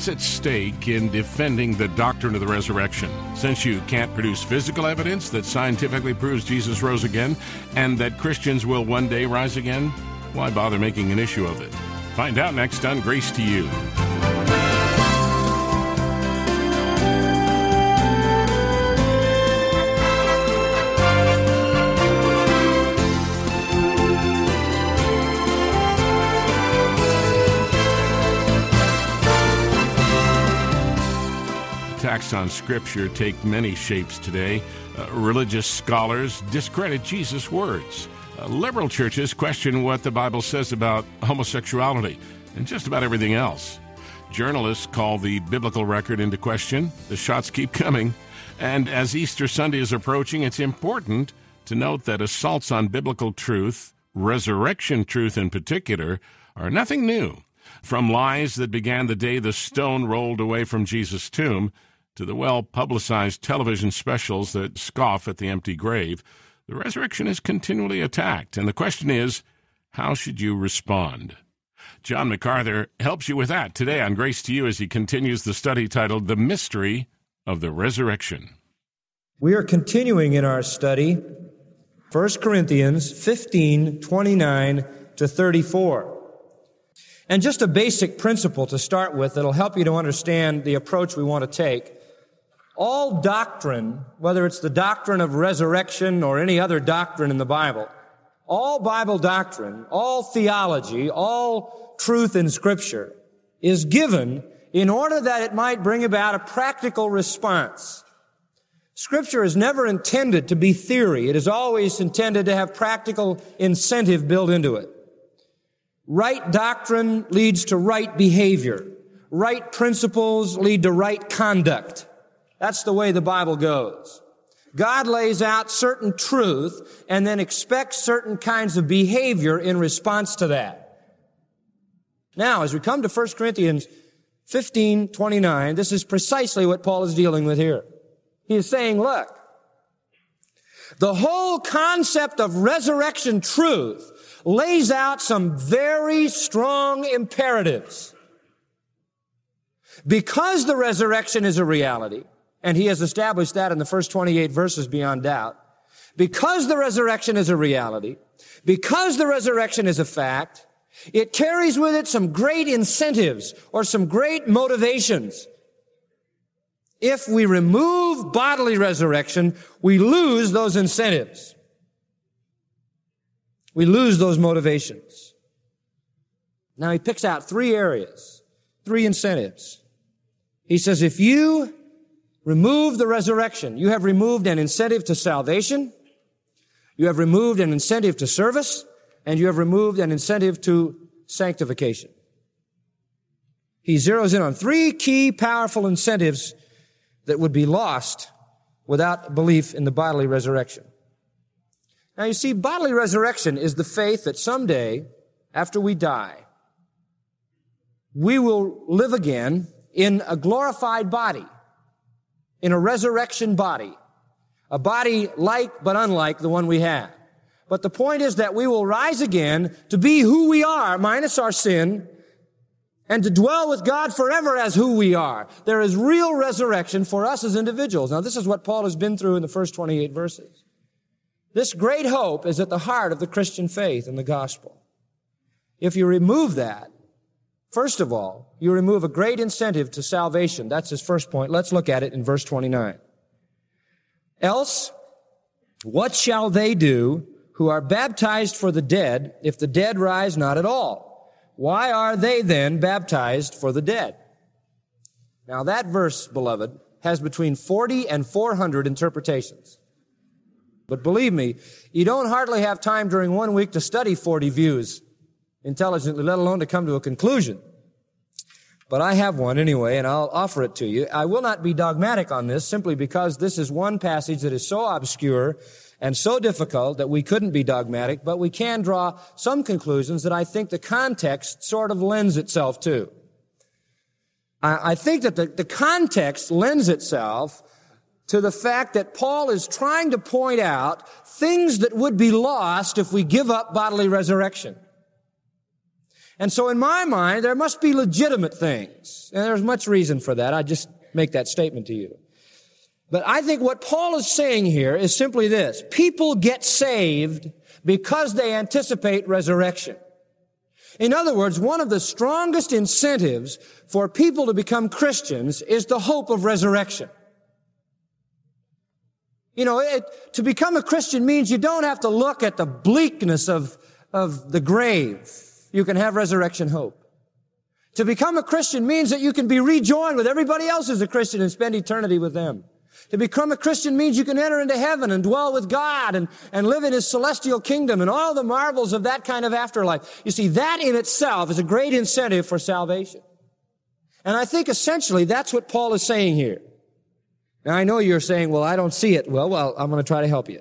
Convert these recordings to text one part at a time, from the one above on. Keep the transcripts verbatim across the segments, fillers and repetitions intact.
What's at stake in defending the doctrine of the resurrection? Since you can't produce physical evidence that scientifically proves Jesus rose again and that Christians will one day rise again, why bother making an issue of it? Find out next on Grace to You. Attacks on Scripture take many shapes today. Uh, religious scholars discredit Jesus' words. Uh, liberal churches question what the Bible says about homosexuality and just about everything else. Journalists call the biblical record into question. The shots keep coming. And as Easter Sunday is approaching, it's important to note that assaults on biblical truth, resurrection truth in particular, are nothing new. From lies that began the day the stone rolled away from Jesus' tomb to the well-publicized television specials that scoff at the empty grave, the resurrection is continually attacked. And the question is, how should you respond? John MacArthur helps you with that today on Grace to You as he continues the study titled The Mystery of the Resurrection. We are continuing in our study First Corinthians fifteen, twenty-nine to thirty-four. And just a basic principle to start with that'll help you to understand the approach we want to take. All doctrine, whether it's the doctrine of resurrection or any other doctrine in the Bible, all Bible doctrine, all theology, all truth in Scripture is given in order that it might bring about a practical response. Scripture is never intended to be theory. It is always intended to have practical incentive built into it. Right doctrine leads to right behavior. Right principles lead to right conduct. That's the way the Bible goes. God lays out certain truth and then expects certain kinds of behavior in response to that. Now, as we come to First Corinthians fifteen, twenty-nine, this is precisely what Paul is dealing with here. He is saying, look, the whole concept of resurrection truth lays out some very strong imperatives. Because the resurrection is a reality, and he has established that in the first twenty-eight verses beyond doubt, because the resurrection is a reality, because the resurrection is a fact, it carries with it some great incentives or some great motivations. If we remove bodily resurrection, we lose those incentives. We lose those motivations. Now he picks out three areas, three incentives. He says, if you remove the resurrection, you have removed an incentive to salvation, you have removed an incentive to service, and you have removed an incentive to sanctification. He zeroes in on three key powerful incentives that would be lost without belief in the bodily resurrection. Now you see, bodily resurrection is the faith that someday, after we die, we will live again in a glorified body, in a resurrection body, a body like but unlike the one we have. But the point is that we will rise again to be who we are, minus our sin, and to dwell with God forever as who we are. There is real resurrection for us as individuals. Now, this is what Paul has been through in the first twenty-eight verses. This great hope is at the heart of the Christian faith and the gospel. If you remove that, first of all, you remove a great incentive to salvation. That's his first point. Let's look at it in verse twenty-nine. Else, what shall they do who are baptized for the dead if the dead rise not at all? Why are they then baptized for the dead? Now that verse, beloved, has between forty and four hundred interpretations. But believe me, you don't hardly have time during one week to study forty views intelligently, let alone to come to a conclusion. But I have one anyway, and I'll offer it to you. I will not be dogmatic on this simply because this is one passage that is so obscure and so difficult that we couldn't be dogmatic, but we can draw some conclusions that I think the context sort of lends itself to. I, I think that the, the context lends itself to the fact that Paul is trying to point out things that would be lost if we give up bodily resurrection. And so in my mind, there must be legitimate things. And there's much reason for that. I just make that statement to you. But I think what Paul is saying here is simply this. People get saved because they anticipate resurrection. In other words, one of the strongest incentives for people to become Christians is the hope of resurrection. You know, it, to become a Christian means you don't have to look at the bleakness of, of the grave. You can have resurrection hope. To become a Christian means that you can be rejoined with everybody else who's a Christian and spend eternity with them. To become a Christian means you can enter into heaven and dwell with God and, and live in His celestial kingdom and all the marvels of that kind of afterlife. You see, that in itself is a great incentive for salvation. And I think essentially that's what Paul is saying here. Now, I know you're saying, well, I don't see it. Well, well, I'm going to try to help you.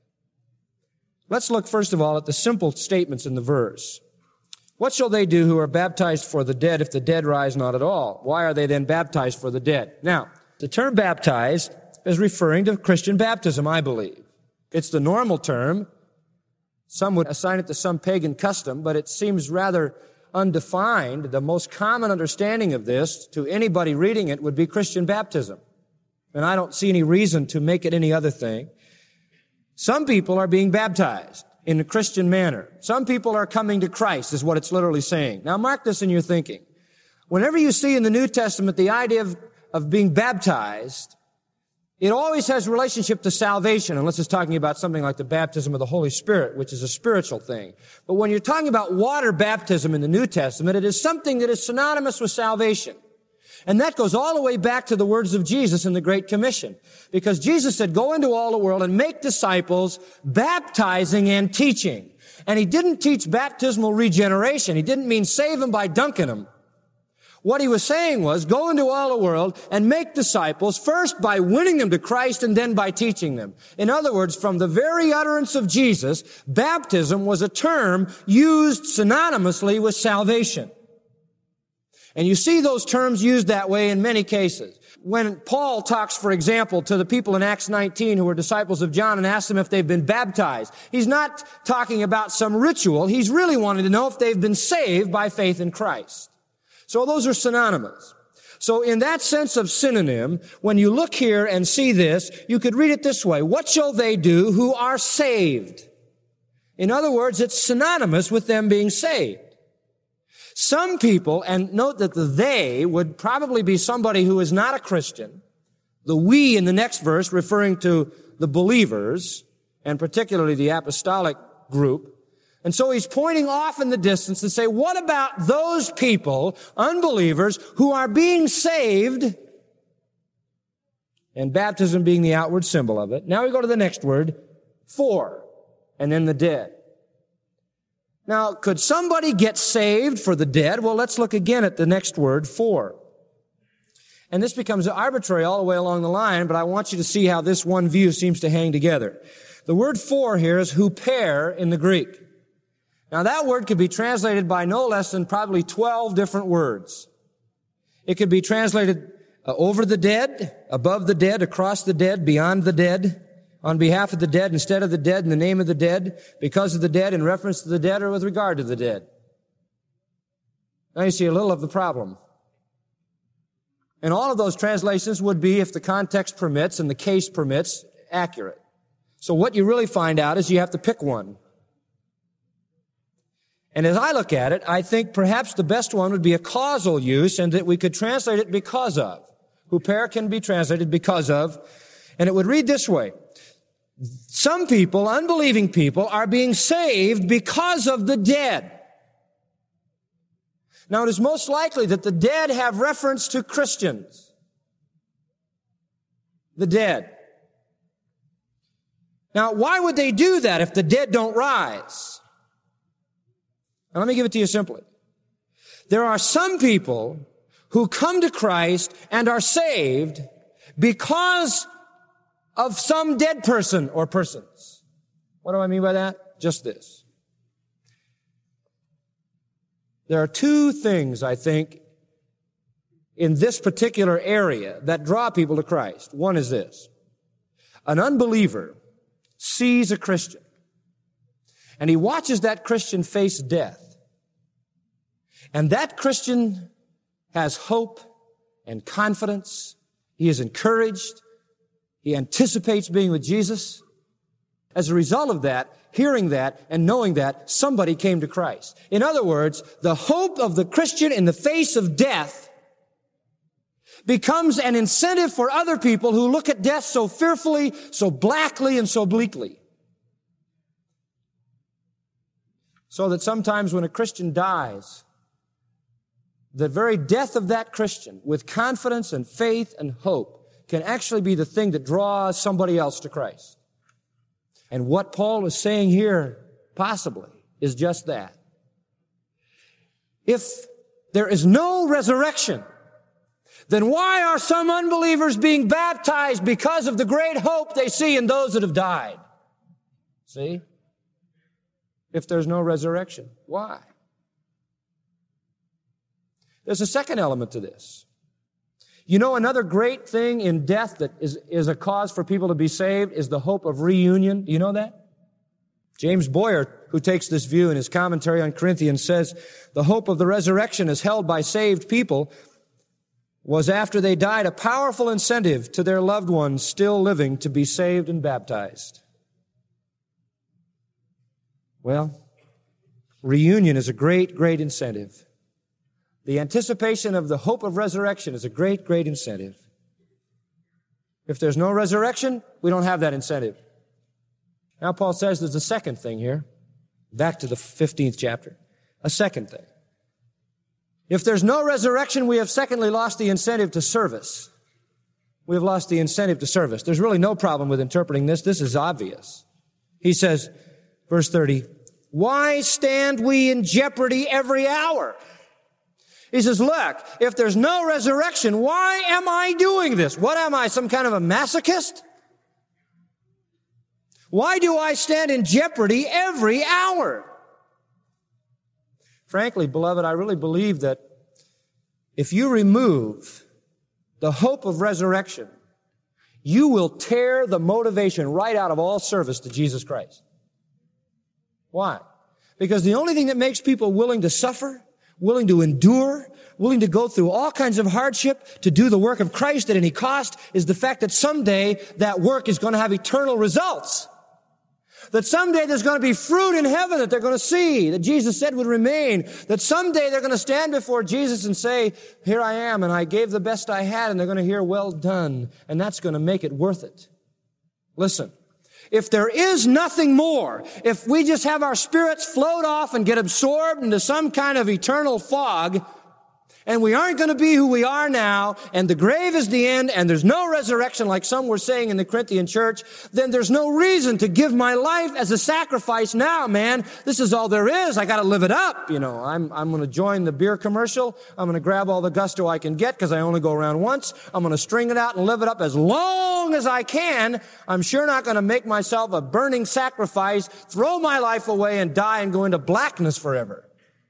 Let's look first of all at the simple statements in the verse. What shall they do who are baptized for the dead if the dead rise not at all? Why are they then baptized for the dead? Now, the term baptized is referring to Christian baptism, I believe. It's the normal term. Some would assign it to some pagan custom, but it seems rather undefined. The most common understanding of this to anybody reading it would be Christian baptism. And I don't see any reason to make it any other thing. Some people are being baptized in a Christian manner. Some people are coming to Christ, is what it's literally saying. Now mark this in your thinking. Whenever you see in the New Testament the idea of, of being baptized, it always has relationship to salvation, unless it's talking about something like the baptism of the Holy Spirit, which is a spiritual thing. But when you're talking about water baptism in the New Testament, it is something that is synonymous with salvation. And that goes all the way back to the words of Jesus in the Great Commission. Because Jesus said, go into all the world and make disciples, baptizing and teaching. And He didn't teach baptismal regeneration. He didn't mean save them by dunking them. What He was saying was, go into all the world and make disciples, first by winning them to Christ and then by teaching them. In other words, from the very utterance of Jesus, baptism was a term used synonymously with salvation. And you see those terms used that way in many cases. When Paul talks, for example, to the people in Acts nineteen who were disciples of John and asks them if they've been baptized, he's not talking about some ritual. He's really wanting to know if they've been saved by faith in Christ. So those are synonymous. So in that sense of synonym, when you look here and see this, you could read it this way. What shall they do who are saved? In other words, it's synonymous with them being saved. Some people, and note that the they would probably be somebody who is not a Christian. The we in the next verse referring to the believers, and particularly the apostolic group. And so he's pointing off in the distance and say, what about those people, unbelievers, who are being saved? And baptism being the outward symbol of it. Now we go to the next word, for, and then the dead. Now, could somebody get saved for the dead? Well, let's look again at the next word, for. And this becomes arbitrary all the way along the line, but I want you to see how this one view seems to hang together. The word for here is huper in the Greek. Now, that word could be translated by no less than probably twelve different words. It could be translated uh, over the dead, above the dead, across the dead, beyond the dead, on behalf of the dead, instead of the dead, in the name of the dead, because of the dead, in reference to the dead, or with regard to the dead. Now you see a little of the problem. And all of those translations would be, if the context permits and the case permits, accurate. So what you really find out is you have to pick one. And as I look at it, I think perhaps the best one would be a causal use, and that we could translate it because of. Huper can be translated because of, and it would read this way. Some people, unbelieving people, are being saved because of the dead. Now, it is most likely that the dead have reference to Christians. The dead. Now, why would they do that if the dead don't rise? Now, let me give it to you simply. There are some people who come to Christ and are saved because of some dead person or persons. What do I mean by that? Just this. There are two things, I think, in this particular area that draw people to Christ. One is this. An unbeliever sees a Christian, and he watches that Christian face death. And that Christian has hope and confidence. He is encouraged. He anticipates being with Jesus. As a result of that, hearing that and knowing that, somebody came to Christ. In other words, the hope of the Christian in the face of death becomes an incentive for other people who look at death so fearfully, so blackly, and so bleakly. So that sometimes when a Christian dies, the very death of that Christian, with confidence and faith and hope, can actually be the thing that draws somebody else to Christ. And what Paul is saying here, possibly, is just that. If there is no resurrection, then why are some unbelievers being baptized? Because of the great hope they see in those that have died. See? If there's no resurrection, why? There's a second element to this. You know, another great thing in death that is, is a cause for people to be saved is the hope of reunion. Do you know that? James Boyer, who takes this view in his commentary on Corinthians, says the hope of the resurrection as held by saved people was after they died a powerful incentive to their loved ones still living to be saved and baptized. Well, reunion is a great, great incentive. The anticipation of the hope of resurrection is a great, great incentive. If there's no resurrection, we don't have that incentive. Now Paul says there's a second thing here. Back to the fifteenth chapter. A second thing. If there's no resurrection, we have secondly lost the incentive to service. We have lost the incentive to service. There's really no problem with interpreting this. This is obvious. He says, verse thirty, why stand we in jeopardy every hour? He says, look, if there's no resurrection, why am I doing this? What am I, some kind of a masochist? Why do I stand in jeopardy every hour? Frankly, beloved, I really believe that if you remove the hope of resurrection, you will tear the motivation right out of all service to Jesus Christ. Why? Because the only thing that makes people willing to suffer, willing to endure, willing to go through all kinds of hardship to do the work of Christ at any cost is the fact that someday that work is going to have eternal results. That someday there's going to be fruit in heaven that they're going to see, that Jesus said would remain. That someday they're going to stand before Jesus and say, here I am, and I gave the best I had, and they're going to hear, well done. And that's going to make it worth it. Listen. If there is nothing more, if we just have our spirits float off and get absorbed into some kind of eternal fog, and we aren't going to be who we are now, and the grave is the end, and there's no resurrection like some were saying in the Corinthian church, then there's no reason to give my life as a sacrifice now, man. This is all there is. I got to live it up. You know, I'm, I'm going to join the beer commercial. I'm going to grab all the gusto I can get because I only go around once. I'm going to string it out and live it up as long as I can. I'm sure not going to make myself a burning sacrifice, throw my life away and die and go into blackness forever.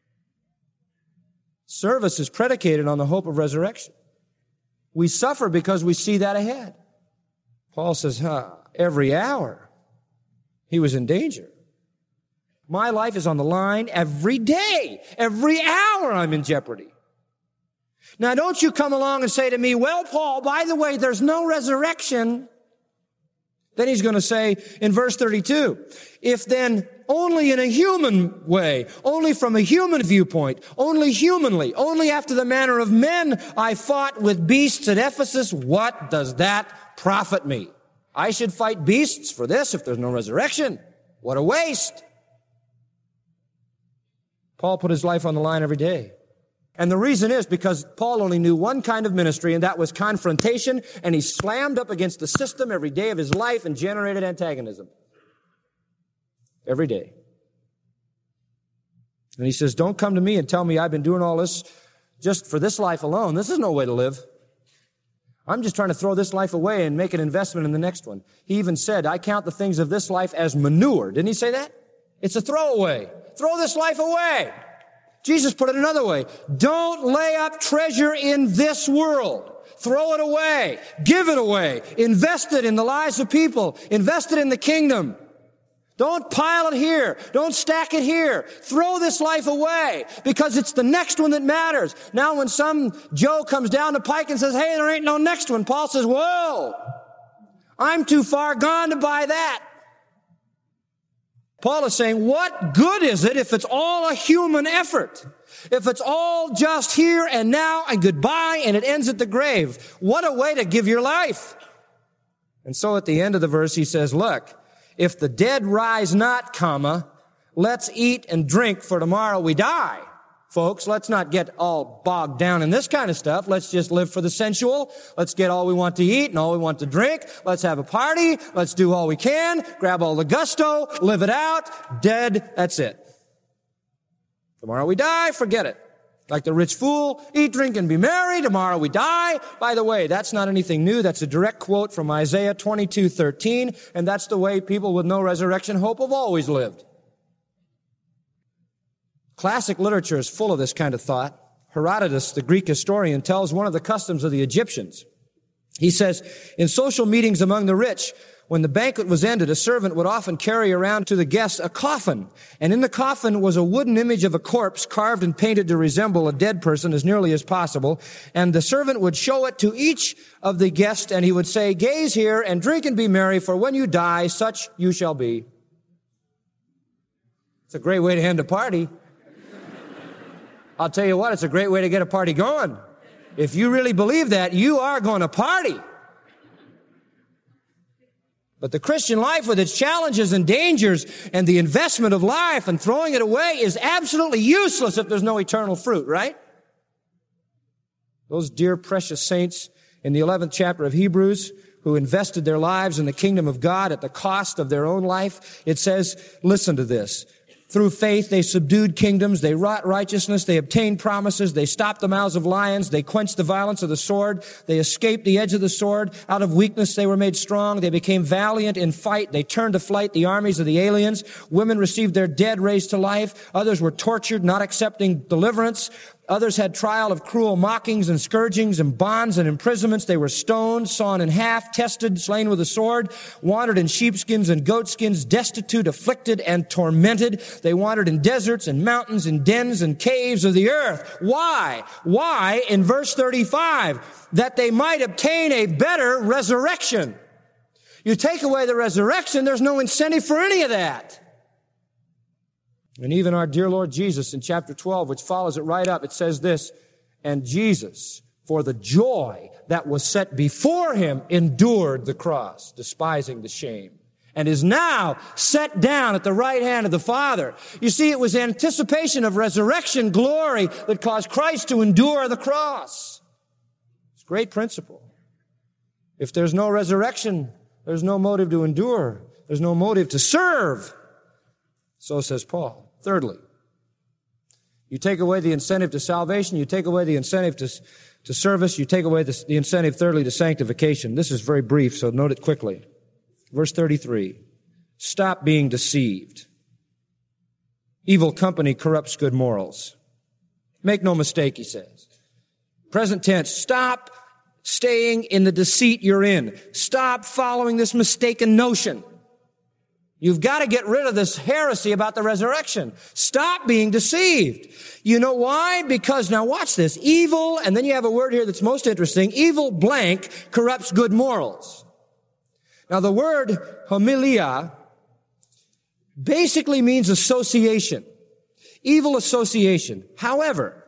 Service is predicated on the hope of resurrection. We suffer because we see that ahead. Paul says, huh, every hour he was in danger. My life is on the line every day. Every hour I'm in jeopardy. Now don't you come along and say to me, well, Paul, by the way, there's no resurrection. Then he's going to say in verse thirty-two, if then only in a human way, only from a human viewpoint, only humanly, only after the manner of men, I fought with beasts at Ephesus, what does that profit me? I should fight beasts for this if there's no resurrection. What a waste. Paul put his life on the line every day. And the reason is because Paul only knew one kind of ministry, and that was confrontation, and he slammed up against the system every day of his life and generated antagonism. Every day. And he says, don't come to me and tell me I've been doing all this just for this life alone. This is no way to live. I'm just trying to throw this life away and make an investment in the next one. He even said, I count the things of this life as manure. Didn't he say that? It's a throwaway. Throw this life away. Jesus put it another way. Don't lay up treasure in this world. Throw it away. Give it away. Invest it in the lives of people. Invest it in the kingdom. Don't pile it here. Don't stack it here. Throw this life away because it's the next one that matters. Now when some Joe comes down the pike and says, hey, there ain't no next one, Paul says, whoa, I'm too far gone to buy that. Paul is saying, what good is it if it's all a human effort? If it's all just here and now and goodbye and it ends at the grave? What a way to give your life. And so at the end of the verse he says, look, if the dead rise not, comma, let's eat and drink for tomorrow we die. Folks, let's not get all bogged down in this kind of stuff. Let's just live for the sensual. Let's get all we want to eat and all we want to drink. Let's have a party. Let's do all we can. Grab all the gusto. Live it out. Dead. That's it. Tomorrow we die. Forget it. Like the rich fool, eat, drink, and be merry. Tomorrow we die. By the way, that's not anything new. That's a direct quote from Isaiah twenty-two thirteen, and that's the way people with no resurrection hope have always lived. Classic literature is full of this kind of thought. Herodotus, the Greek historian, tells one of the customs of the Egyptians. He says, in social meetings among the rich, when the banquet was ended, a servant would often carry around to the guests a coffin. And in the coffin was a wooden image of a corpse carved and painted to resemble a dead person as nearly as possible. And the servant would show it to each of the guests, and he would say, gaze here and drink and be merry, for when you die, such you shall be. It's a great way to end a party. I'll tell you what, it's a great way to get a party going. If you really believe that, you are going to party. But the Christian life with its challenges and dangers and the investment of life and throwing it away is absolutely useless if there's no eternal fruit, right? Those dear precious saints in the eleventh chapter of Hebrews who invested their lives in the kingdom of God at the cost of their own life, it says, listen to this. Through faith, they subdued kingdoms, they wrought righteousness, they obtained promises, they stopped the mouths of lions, they quenched the violence of the sword, they escaped the edge of the sword. Out of weakness, they were made strong, they became valiant in fight, they turned to flight the armies of the aliens. Women received their dead raised to life. Others were tortured, not accepting deliverance. Others had trial of cruel mockings and scourgings and bonds and imprisonments. They were stoned, sawn in half, tested, slain with a sword, wandered in sheepskins and goatskins, destitute, afflicted, and tormented. They wandered in deserts and mountains and dens and caves of the earth. Why? Why? In verse thirty-five, that they might obtain a better resurrection. You take away the resurrection, there's no incentive for any of that. And even our dear Lord Jesus in chapter twelve, which follows it right up, it says this, and Jesus, for the joy that was set before him, endured the cross, despising the shame, and is now set down at the right hand of the Father. You see, it was anticipation of resurrection glory that caused Christ to endure the cross. It's a great principle. If there's no resurrection, there's no motive to endure. There's no motive to serve. So says Paul. Thirdly, you take away the incentive to salvation, you take away the incentive to, to service, you take away the, the incentive, thirdly, to sanctification. This is very brief, so note it quickly. Verse thirty-three, stop being deceived. Evil company corrupts good morals. Make no mistake, he says. Present tense, stop staying in the deceit you're in. Stop following this mistaken notion. You've got to get rid of this heresy about the resurrection. Stop being deceived. You know why? Because, now watch this, evil, and then you have a word here that's most interesting, evil blank corrupts good morals. Now the word homilia basically means association, evil association. However,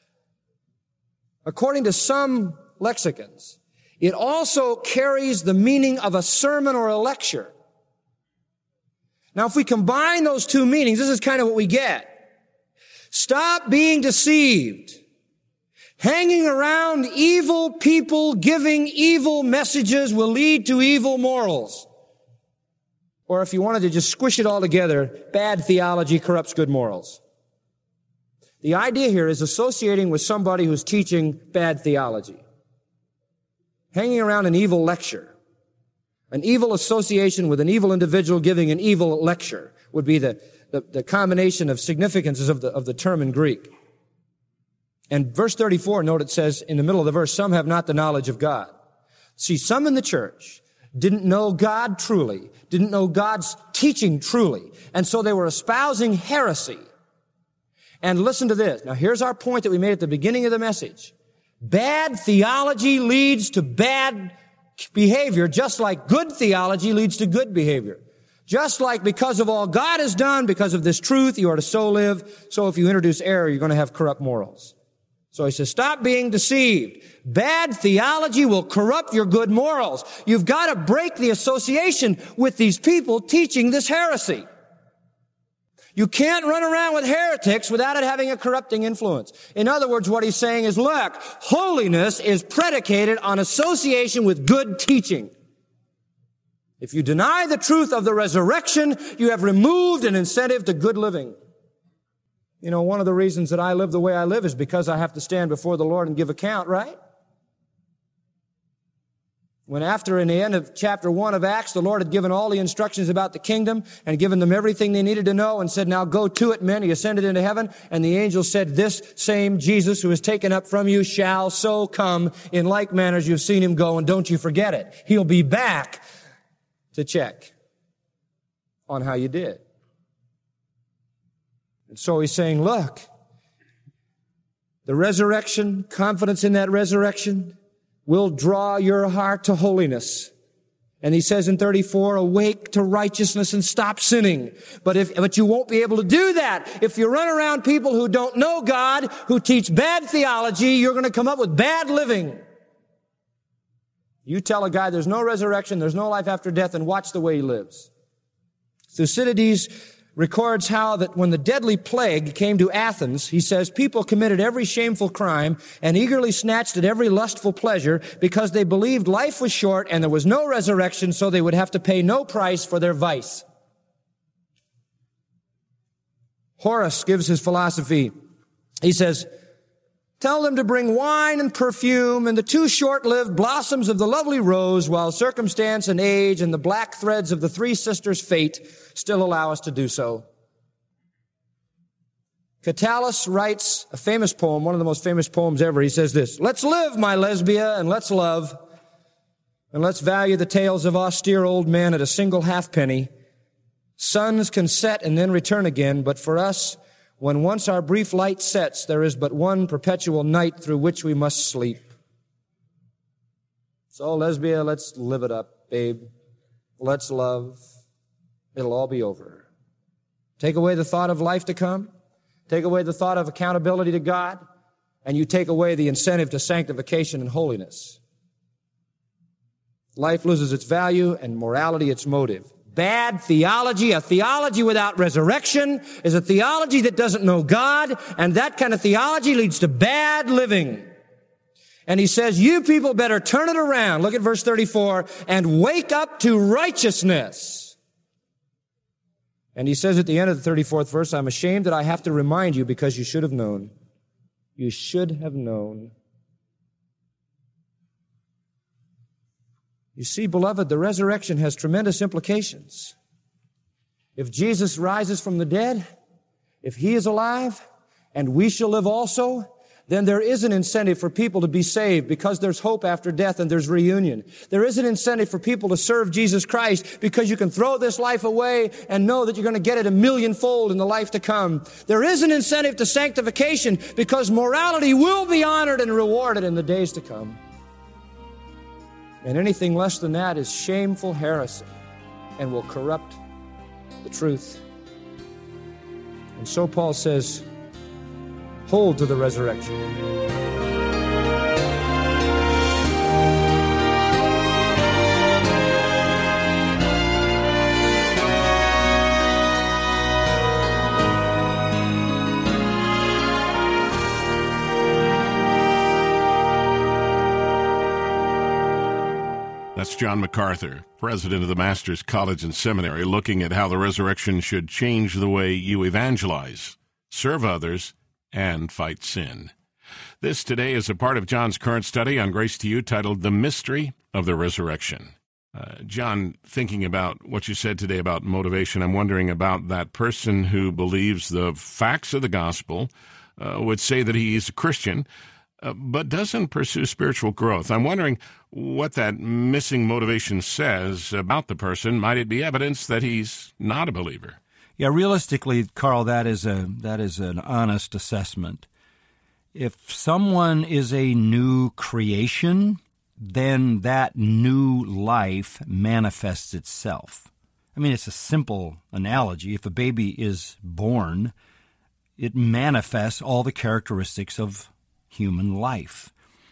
according to some lexicons, it also carries the meaning of a sermon or a lecture. Now, if we combine those two meanings, this is kind of what we get. Stop being deceived. Hanging around evil people giving evil messages will lead to evil morals. Or if you wanted to just squish it all together, bad theology corrupts good morals. The idea here is associating with somebody who's teaching bad theology. Hanging around an evil lecture. An evil association with an evil individual giving an evil lecture would be the, the, the combination of significances of the, of the term in Greek. And verse thirty-four, note it says in the middle of the verse, some have not the knowledge of God. See, some in the church didn't know God truly, didn't know God's teaching truly. And so they were espousing heresy. And listen to this. Now here's our point that we made at the beginning of the message. Bad theology leads to bad behavior, just like good theology leads to good behavior. Just like because of all God has done, because of this truth, you are to so live. So if you introduce error, you're going to have corrupt morals. So he says, stop being deceived. Bad theology will corrupt your good morals. You've got to break the association with these people teaching this heresy. You can't run around with heretics without it having a corrupting influence. In other words, what he's saying is, look, holiness is predicated on association with good teaching. If you deny the truth of the resurrection, you have removed an incentive to good living. You know, one of the reasons that I live the way I live is because I have to stand before the Lord and give account, right? When after, in the end of chapter one of Acts, the Lord had given all the instructions about the kingdom and given them everything they needed to know and said, now go to it, men. He ascended into heaven, and the angel said, this same Jesus who is taken up from you shall so come in like manner as you've seen him go, and don't you forget it. He'll be back to check on how you did. And so he's saying, look, the resurrection, confidence in that resurrection, will draw your heart to holiness. And he says in thirty-four, awake to righteousness and stop sinning. But if, but you won't be able to do that. If you run around people who don't know God, who teach bad theology, you're going to come up with bad living. You tell a guy there's no resurrection, there's no life after death, and watch the way he lives. Thucydides records how that when the deadly plague came to Athens, he says, people committed every shameful crime and eagerly snatched at every lustful pleasure because they believed life was short and there was no resurrection, so they would have to pay no price for their vice. Horace gives his philosophy. He says, tell them to bring wine and perfume and the two short-lived blossoms of the lovely rose, while circumstance and age and the black threads of the three sisters' fate still allow us to do so. Catullus writes a famous poem, one of the most famous poems ever. He says this, let's live, my Lesbia, and let's love, and let's value the tales of austere old men at a single halfpenny. Suns can set and then return again, but for us, when once our brief light sets, there is but one perpetual night through which we must sleep. So, Lesbia, let's live it up, babe. Let's love. It'll all be over. Take away the thought of life to come. Take away the thought of accountability to God. And you take away the incentive to sanctification and holiness. Life loses its value and morality its motive. Bad theology, a theology without resurrection, is a theology that doesn't know God, and that kind of theology leads to bad living. And he says, you people better turn it around. Look at verse thirty-four, and wake up to righteousness. And he says at the end of the thirty-fourth verse, I'm ashamed that I have to remind you because you should have known. You should have known. You see, beloved, the resurrection has tremendous implications. If Jesus rises from the dead, if he is alive, and we shall live also, then there is an incentive for people to be saved because there's hope after death and there's reunion. There is an incentive for people to serve Jesus Christ because you can throw this life away and know that you're going to get it a millionfold in the life to come. There is an incentive to sanctification because morality will be honored and rewarded in the days to come. And anything less than that is shameful heresy and will corrupt the truth. And so Paul says, hold to the resurrection. That's John MacArthur, president of the Masters College and Seminary, looking at how the resurrection should change the way you evangelize, serve others, and fight sin. This today is a part of John's current study on Grace to You titled The Mystery of the Resurrection. Uh, John, thinking about what you said today about motivation, I'm wondering about that person who believes the facts of the gospel, uh, would say that he is a Christian, uh, but doesn't pursue spiritual growth. I'm wondering what that missing motivation says about the person. Might it be evidence that he's not a believer? Yeah, realistically, Carl, that is a that is an honest assessment. If someone is a new creation, then that new life manifests itself. I mean, it's a simple analogy. If a baby is born, it manifests all the characteristics of human life.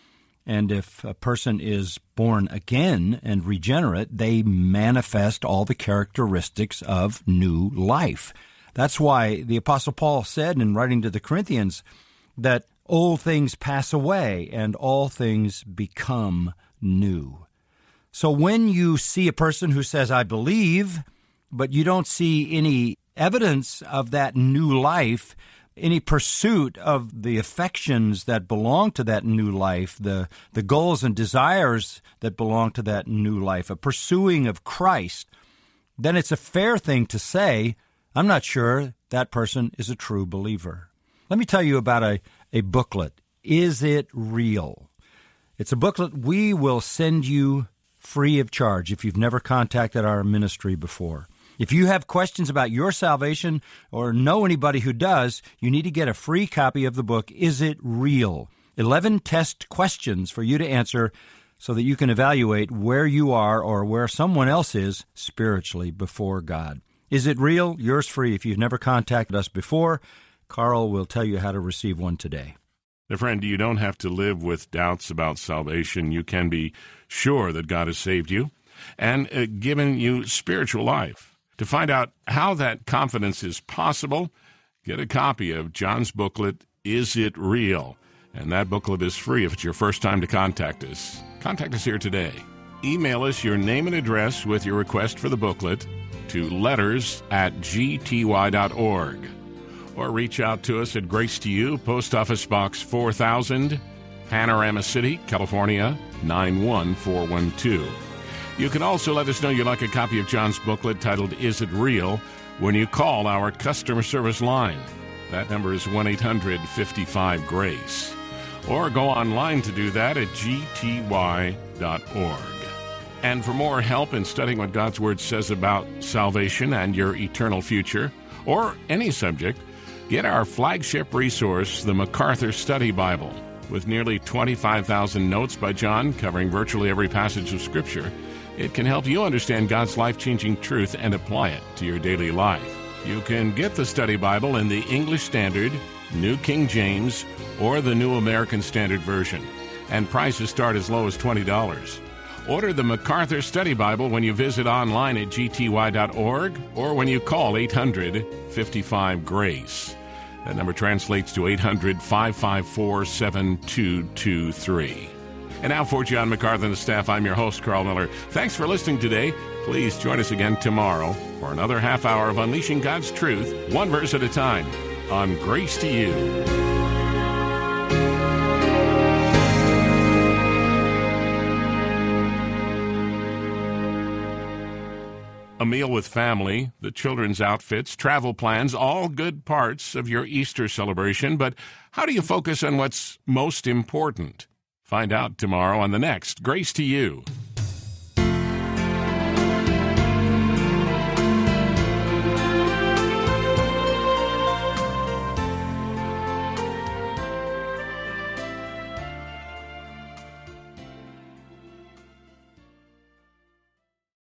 And if a person is born again and regenerate, they manifest all the characteristics of new life. That's why the Apostle Paul said in writing to the Corinthians that old things pass away and all things become new. So when you see a person who says, I believe, but you don't see any evidence of that new life, any pursuit of the affections that belong to that new life, the, the goals and desires that belong to that new life, a pursuing of Christ, then it's a fair thing to say, I'm not sure that person is a true believer. Let me tell you about a, a booklet, Is It Real? It's a booklet we will send you free of charge if you've never contacted our ministry before. If you have questions about your salvation or know anybody who does, you need to get a free copy of the book, Is It Real? eleven test questions for you to answer so that you can evaluate where you are or where someone else is spiritually before God. Is it real? Yours free. If you've never contacted us before, Carl will tell you how to receive one today. Now, friend, you don't have to live with doubts about salvation. You can be sure that God has saved you and uh, given you spiritual life. To find out how that confidence is possible, get a copy of John's booklet, Is It Real? And that booklet is free if it's your first time to contact us. Contact us here today. Email us your name and address with your request for the booklet to letters at g t y dot org. Or reach out to us at Grace to You, Post Office Box four thousand, Panorama City, California, nine one four one two. You can also let us know you'd like a copy of John's booklet titled Is It Real? When you call our customer service line. That number is one eight hundred fifty-five GRACE. Or go online to do that at g t y dot org. And for more help in studying what God's Word says about salvation and your eternal future, or any subject, get our flagship resource, the MacArthur Study Bible, with nearly twenty-five thousand notes by John covering virtually every passage of Scripture. It can help you understand God's life-changing truth and apply it to your daily life. You can get the Study Bible in the English Standard, New King James, or the New American Standard Version, and prices start as low as twenty dollars. Order the MacArthur Study Bible when you visit online at g t y dot org or when you call eight hundred fifty-five GRACE. That number translates to eight hundred five five four seven two two three. And now for John MacArthur and the staff, I'm your host, Carl Miller. Thanks for listening today. Please join us again tomorrow for another half hour of Unleashing God's Truth, one verse at a time, on Grace to You. A meal with family, the children's outfits, travel plans, all good parts of your Easter celebration. But how do you focus on what's most important? Find out tomorrow on the next Grace to You.